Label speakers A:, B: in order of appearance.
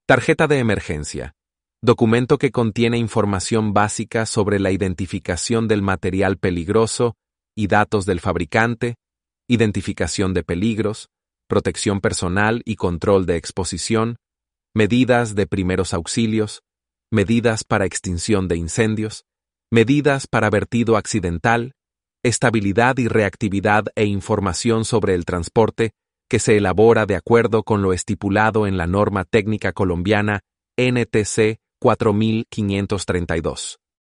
A: Tarjeta de emergencia. Documento que contiene información básica sobre la identificación del material peligroso y datos del fabricante, identificación de peligros, protección personal y control de exposición, medidas de primeros auxilios, medidas para extinción de incendios, medidas para vertido accidental, estabilidad y reactividad e información sobre el transporte que se elabora de acuerdo con lo estipulado en la norma técnica colombiana NTC 4532.